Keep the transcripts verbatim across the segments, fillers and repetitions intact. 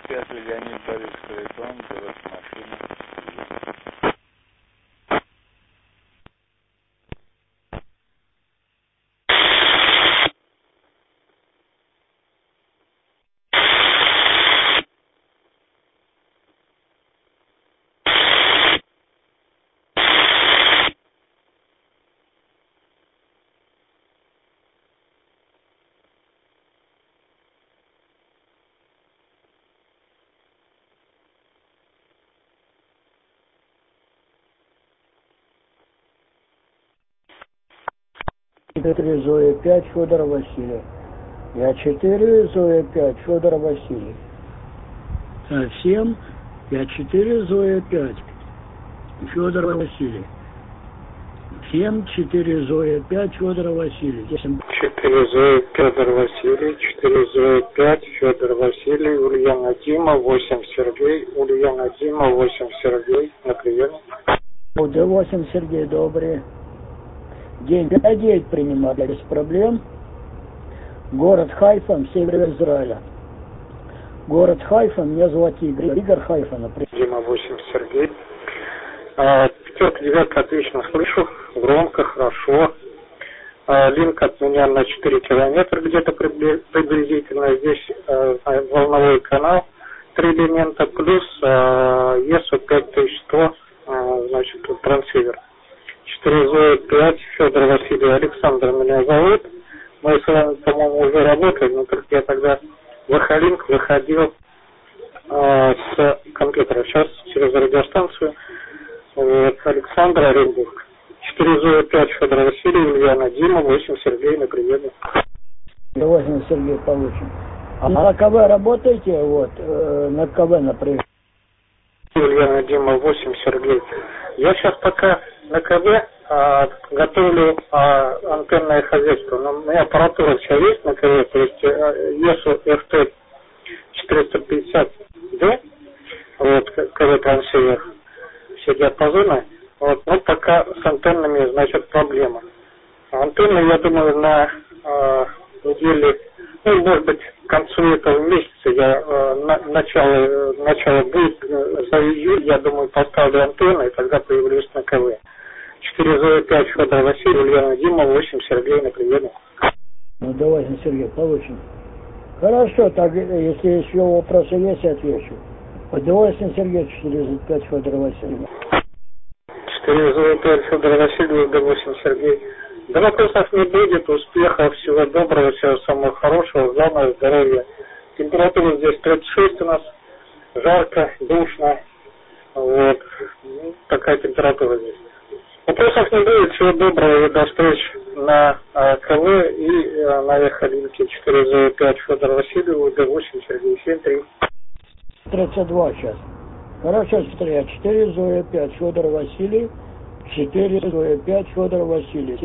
пять, Леонид Борис Харитон, город машина. четыре Зоя пять Федор Васильев. Я четыре Зоя пять Федор Васильев. семь Я четыре Зоя пять Федор Васильев. семь четыре Зоя пять Федор Васильев. четыре Зоя Федор Васильев, четыре Зоя пять Федор Васильев, Ульяна Дима, восемь Сергей, Ульяна Дима, восемь Сергей, на приеме. Д восемь Сергей, добрый день. пять девять принимаю без проблем. Город Хайфа, север Израиля. Город Хайфа, меня зовут Игорь. Игорь Хайфа, например. Дима, восемь Сергей. А, пятерка, девятка, отлично слышу, громко, хорошо. А, линк от меня на четыре километра где-то приблизительно. Здесь а, волновой канал, три элемента, плюс а, ЕСУ пять тысяч сто, а, значит, трансивер. четыре Зоя пять Федор Васильев, Александр меня зовут. Мы с вами, по-моему, уже работали, но только я тогда в Ахалинк выходил а, с компьютера. Сейчас через радиостанцию. Вот, Александр Оренбург. четыре Зоя пять Федор Васильев, Ульяна Дима, восемь Сергей на приеме. восемь Сергей получим. А на КВ работаете? Вот, э, на КВ, например. Ульяна Дима, восемь Сергей. Я сейчас пока на КВ а, готовлю а, антенное хозяйство. Но у меня аппаратура вся есть на КВ, то есть ЕСУ эф тэ четыреста пятьдесят дэ, вот, КВ трансивер, все диапазоны. Вот, но пока с антеннами, значит, проблема. Антенны, я думаю, на э, неделе, ну, может быть, к концу этого месяца, я э, на, начало, начало будет, э, за июль, я думаю, поставлю антенны, и тогда появлюсь на КВ. четыре Зоя пять Федор Васильев, Ульяна Дима, восемь Сергей на приеме. Ну, давайте, Сергей, получим. Хорошо, так, если еще вопросы есть, я отвечу. восемь Сергей, четыре Зоя пять Федор Васильев. четыре Зоя пять Федор Васильев, Д восемь Сергей. Да вопросов не будет, успехов, всего доброго, всего самого хорошего, главное здоровья. Температура здесь тридцать шесть у нас, жарко, душно, вот, ну, такая температура здесь. Вопросов не будет, всего доброго и до встречи на а, КВ и а, на Эхолинке. четыре Зоя пять Федор Васильев, Д восемь Сергей, семь три. тридцать два сейчас. Хорошо, смотри, четыре Зоя пять Федор Васильев, четыре Зоя пять Федор Васильев.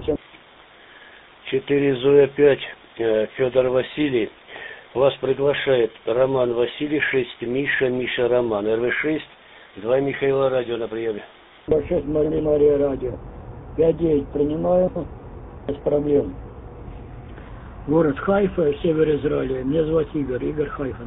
четыре Зоя пять Федор Васильев. Вас приглашает Роман Василий, шесть Миша, Миша Роман, эр вэ шесть, два Михаила радио на приеме. шесть Мария Мария радио. пять девять принимаю, без проблем. Город Хайфа, север Израиля. Меня зовут Игорь, Игорь Хайфа.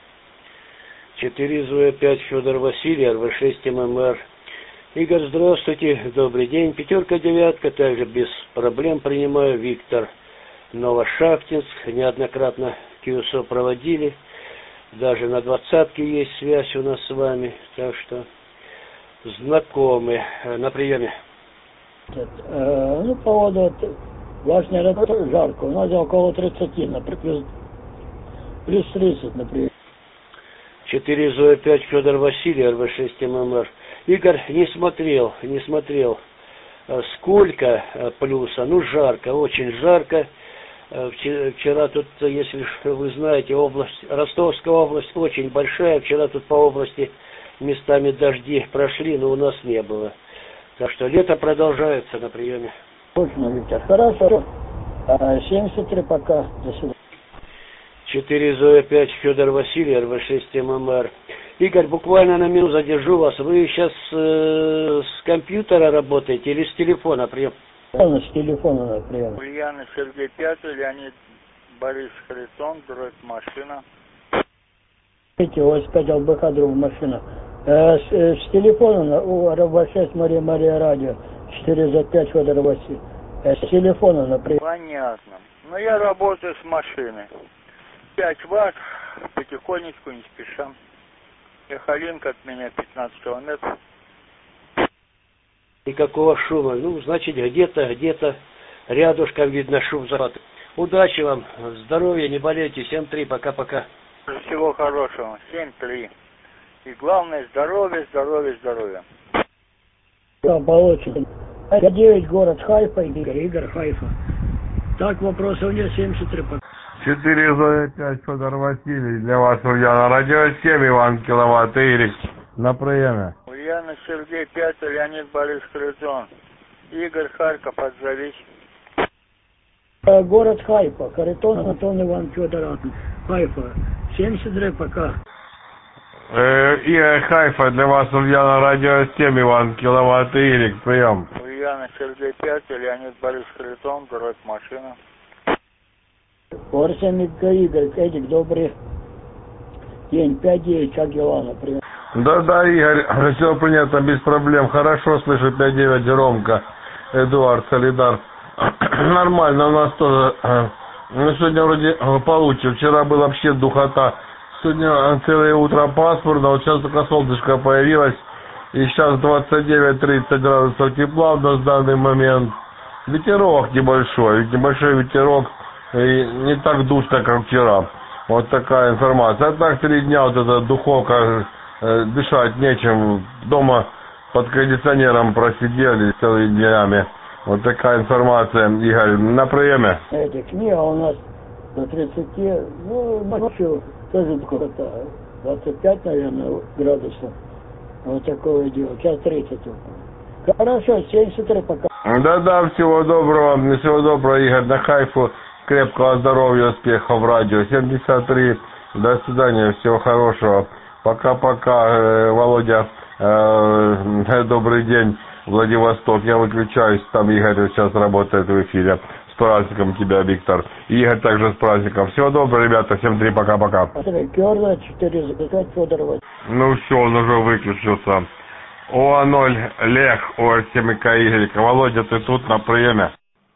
четыре Зоя пять Федор Васильев, эр вэ шесть эм эм эр. Игорь, здравствуйте, добрый день. Пятерка, девятка, также без проблем принимаю. Виктор, Новошахтинск, неоднократно КЮСО проводили. Даже на двадцатке есть связь у нас с вами, так что знакомы. На приеме. Э, ну, поводу влажной работы жарко. У нас около тридцати, например, плюс тридцать, например. четыре Зоя пять Федор Васильев, эр вэ шесть эм эм эр. Игорь, не смотрел, не смотрел, сколько плюса. Ну, жарко, очень жарко. Вчера тут, если вы знаете, область, Ростовская область очень большая. Вчера тут по области местами дожди прошли, но у нас не было. Так что лето продолжается на приеме. Точно, Виктор. Хорошо. семьдесят три пока. До свидания. четыре Зоя пять Федор Васильев, эр вэ шесть эм эм эр. Игорь, буквально на минуту задержу вас. Вы сейчас э, с компьютера работаете или с телефона? Прием. С телефона на прием. Ульяна Сергей пять, Леонид Борис Харитон, город машина. Видите, у вас пять ЛБХ друг машина. Э, с, э, с телефона у эр вэ шесть Мария Мария Радио четыре зет пять Федор Васильевич. Э, с телефона, например. Понятно. Но я работаю с машины. пять ватт, потихонечку, не спеша. Эхолинка от меня пятнадцать километров. Никакого шума. Ну, значит, где-то, где-то рядышком видно шум захвата. Удачи вам, здоровья, не болейте. семь три, пока-пока. Всего хорошего. семь три. И главное, здоровье, здоровье, здоровье. Да, Болотин. девять, город Хайфа, Игорь, Игорь Хайфа. Так, вопросов нет, семьдесят три пока. четыре зет пять, Федор Васильевич, для вас Ульяна. Радио семь, Иван Киловатт, Ирик. На приеме. Ульяна, Сергей, пять, Леонид Борис Крыльцон. Игорь, Харьков, отзовись. Э, Город Хайфа, Харитон, Антон Иван Федор, Хайфа. семьдесят три пока. Э, Игорь, Хайфа, для вас Ульяна, Радио семь, Иван Киловатт, Ирик, прием. Ульяна, Сергей, пять, Леонид Борис Крыльцон, город машина. Орсенко Игорь, Эдик, добрый день. пять девять, как дела, например? Да-да, Игорь, все принято, без проблем. Хорошо слышу, пять девять, громко. Эдуард, Солидар. Нормально, у нас тоже. Ну, сегодня вроде получше. Вчера была вообще духота. Сегодня целое утро пасмурно, вот сейчас только солнышко появилось. И сейчас двадцать девять тридцать градусов тепла у нас в данный момент. Ветерок небольшой, небольшой ветерок. И не так душно, как вчера. Вот такая информация. А так три дня вот эта духовка, э, дышать нечем. Дома под кондиционером просидели целыми днями. Вот такая информация, Игорь. На приеме. Эти книга у нас до тридцати, ну, ночью тоже духота. двадцать пять, наверное, градусов. Вот такое дело. Сейчас тридцать. Хорошо, семьдесят три пока. Да-да, всего доброго. Всего доброго, Игорь. На Хайфу. Крепкого здоровья, успехов в радио. семьдесят три. До свидания, всего хорошего. Пока-пока, э, Володя. Э, добрый день, Владивосток. Я выключаюсь, там Игорь сейчас работает в эфире. С праздником тебя, Виктор. И Игорь также с праздником. Всего доброго, ребята. семь три, пока-пока. Керла, четыре запятать, Федорова. Ну все, он уже выключился. О ноль, Лех, О семь Игорь. Володя, ты тут на приеме?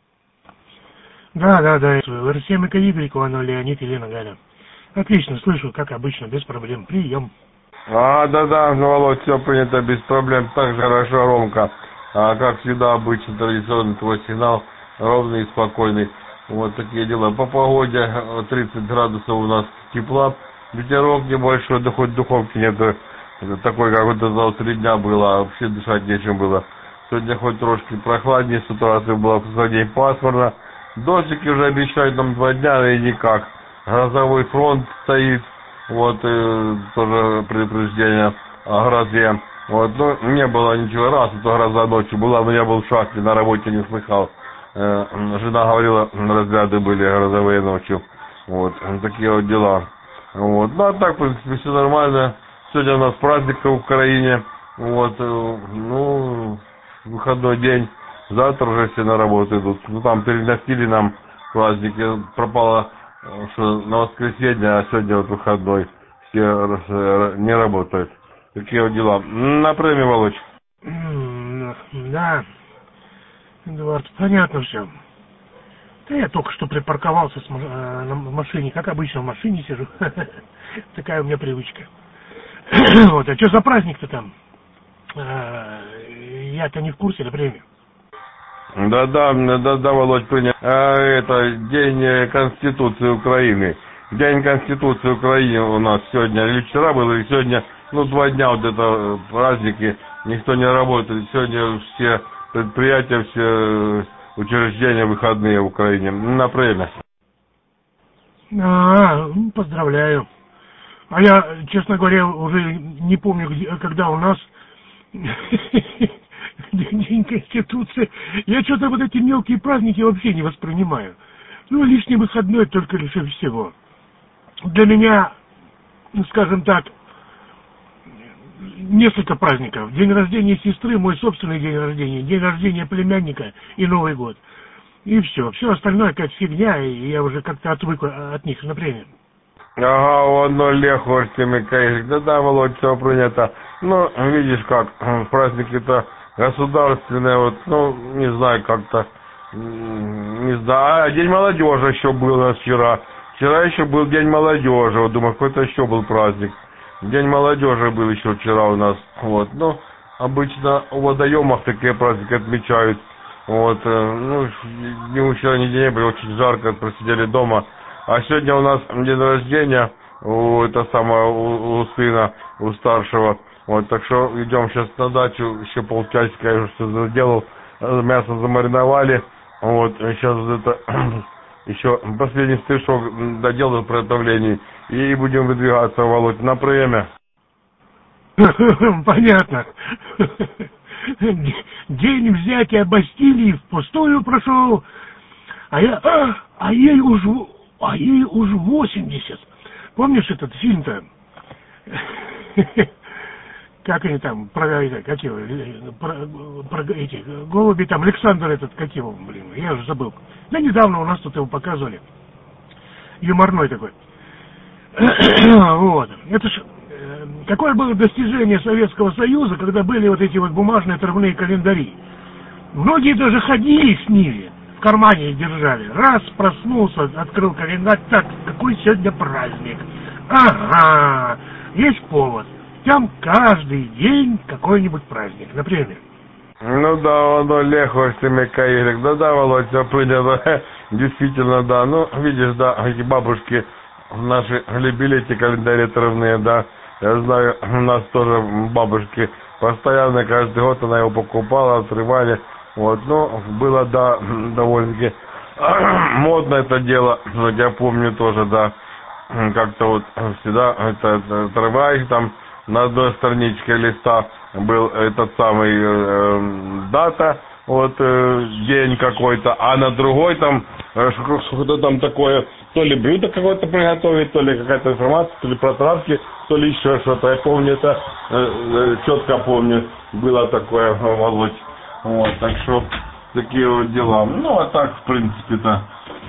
Да, да, да, эр семь Игорь, Иванов, Леонид, Елена, Галя. Отлично, слышу, как обычно, без проблем. Прием. А, да-да, ну, Володь, все принято без проблем, так же хорошо, Ромка. А, как всегда, обычно, традиционный твой сигнал, ровный и спокойный. Вот такие дела. По погоде тридцать градусов у нас тепла, ветерок небольшой, да хоть духовки нет, такой, как вот за три дня было, а вообще дышать нечем было. Сегодня хоть трошки прохладнее, с утра было в день пасмурно. Дождики уже обещают нам два дня, и никак. Грозовой фронт стоит, вот, и тоже предупреждение о грозе. Вот, ну, не было ничего, раз, это гроза ночью была, но я был в шахте, на работе не слыхал. Э, жена говорила, разряды были грозовые ночью. Вот, такие вот дела. Вот, ну, а так, в принципе, все нормально. Сегодня у нас праздник в Украине. Вот, э, ну, выходной день. Завтра уже все на работу идут. Ну, там переносили нам праздники. Пропало, что на воскресенье, а сегодня вот выходной. Все не работают. Такие вот дела. На премию, Володь. Да, Эдуард, понятно все. Да я только что припарковался с, э, на машине, как обычно в машине сижу. Такая у меня привычка. Вот, а что за праздник-то там? Я-то не в курсе, на премию. Да-да, да-да, Володь, принят. А, это День Конституции Украины. День Конституции Украины у нас сегодня, или вчера был, или сегодня, ну, два дня вот это праздники, никто не работает. Сегодня все предприятия, все учреждения выходные в Украине. На премию. А, поздравляю. А я, честно говоря, уже не помню, где, когда у нас День Конституции. Я что-то вот эти мелкие праздники вообще не воспринимаю. Ну, лишний выходной только лишь и всего. Для меня, ну, скажем так, несколько праздников. День рождения сестры, мой собственный день рождения, день рождения племянника и Новый год. И все. Все остальное какая-то фигня, и я уже как-то отвык от них, например. Ага, у одной Леху Артемика. Да-да, Володь, все принято. Ну, видишь как, праздники-то государственные, вот, ну, не знаю, как-то, не знаю. А День молодежи еще был у нас вчера. Вчера еще был День молодежи. Вот думаю, какой-то еще был праздник. День молодежи был еще вчера у нас. Вот, ну, обычно у водоемах такие праздники отмечают. Вот, ну, ни вчера, ни день было очень жарко, просидели дома. А сегодня у нас день рождения у это самое у, у сына, у старшего. Вот, так что идем сейчас на дачу, еще полчасика я уже все сделал, мясо замариновали. Вот, сейчас это еще последний стишок доделаю приготовлений и будем выдвигаться, Володь, на время. Понятно. День взятия Бастилии впустую прошел, а я, а, а ей уж, а ей уж восемьдесят. Помнишь этот фильм-то? Как они там, про, как его, про, про эти, голуби там, Александр этот, как его, блин, я уже забыл. Да недавно у нас тут его показывали. Юморной такой. Вот. Это ж, э, какое было достижение Советского Союза, когда были вот эти вот бумажные отрывные календари. Многие даже ходили с ними, в кармане их держали. Раз, проснулся, открыл календарь, так, какой сегодня праздник? Ага, есть повод. Там каждый день какой-нибудь праздник, например. Ну да, оно легко с теми каирик. Да, да, Володь, все принято. Действительно, да. Ну, видишь, да, эти бабушки наши любили эти календари отрывные, да. Я знаю, у нас тоже бабушки постоянно, каждый год она его покупала, отрывали. Вот, ну, было, да, довольно-таки модно это дело. Вот я помню тоже, да, как-то вот всегда это, отрываешь там на одной страничке листа был этот самый э, дата, вот э, день какой-то, а на другой там э, что-то там такое, то ли блюдо какое-то приготовить, то ли какая-то информация, то ли про травки, то ли еще что-то. Я помню это, э, э, четко помню, было такое, Володь. Вот, так что такие вот дела. Ну, а так, в принципе-то,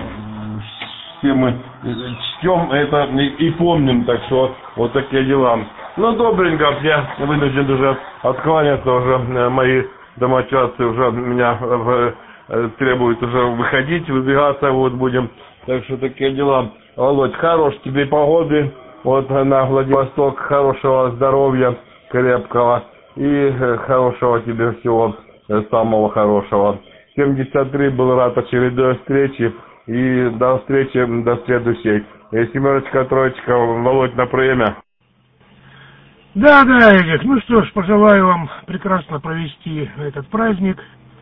все мы чтем это и помним, так что вот такие дела. Ну, добренько, я вынужден уже откланяться, уже мои домочадцы уже меня в, э, требуют уже выходить, выбегаться, вот будем. Так что такие дела. Володь, хорош тебе погоды, вот на Владивосток, хорошего здоровья крепкого и э, хорошего тебе всего э, самого хорошего. семьдесят три был рад очередной встречи и до встречи, до следующей. И семерочка, троечка, Володь, на время. Да, да, Эдик, ну что ж, пожелаю вам прекрасно провести этот праздник,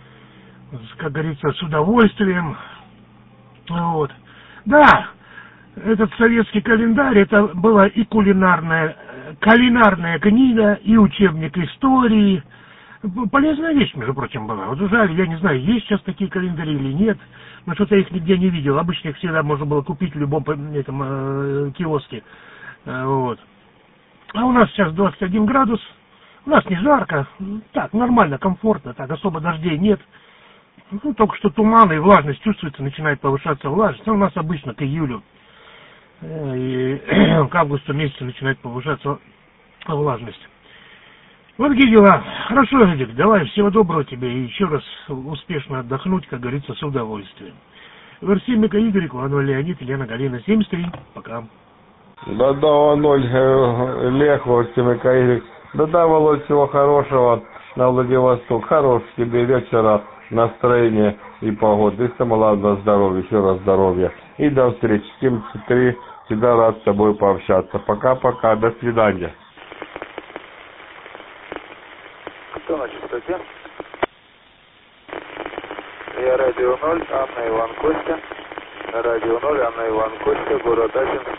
как говорится, с удовольствием. Вот. Да, этот советский календарь, это была и кулинарная, кулинарная книга, и учебник истории. Полезная вещь, между прочим, была. Вот жаль, я не знаю, есть сейчас такие календари или нет, но что-то я их нигде не видел. Обычно их всегда можно было купить в любом этом э, киоске. Вот. А у нас сейчас двадцать один градус, у нас не жарко, так, нормально, комфортно, так, особо дождей нет. Ну, только что туман и влажность чувствуется, начинает повышаться влажность. Ну, у нас обычно к июлю и к августу месяцу начинает повышаться влажность. Вот такие дела. Хорошо, Эдик, давай, всего доброго тебе и еще раз успешно отдохнуть, как говорится, с удовольствием. Версимика Игорь, Иванов Леонид, Елена Галина, семьдесят три, пока. Да-да, ноль, Лех, вот тебе Каирик. Да-да, Володь, всего хорошего на Владивосток. Хорошего тебе вечера, настроения и погоды. И самое главное, здоровья, еще раз здоровья. И до встречи. семьдесят три, всегда рад с тобой пообщаться. Пока-пока, до свидания. Кто на частоте? Я Радио ноль, Анна Иван Костя. Радио ноль, Анна Иван Костя, город Ачинск.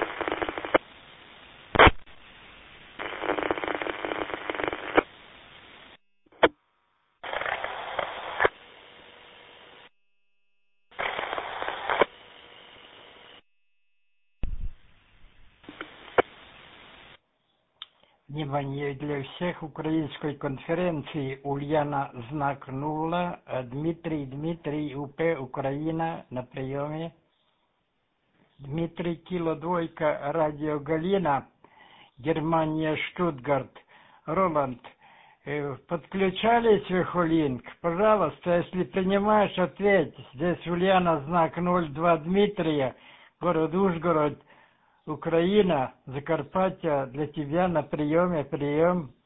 Внимание для всех украинской конференции Ульяна знак нула, Дмитрий Дмитрий УП Украина на приеме. Дмитрий Кило Двойка, радио Галина, Германия, Штутгарт. Роланд, э, подключались в Эхолинк? Пожалуйста, если принимаешь, ответь. Здесь Ульяна, знак ноль два Дмитрия, город Ужгород, Украина, Закарпатье, для тебя на приеме, прием.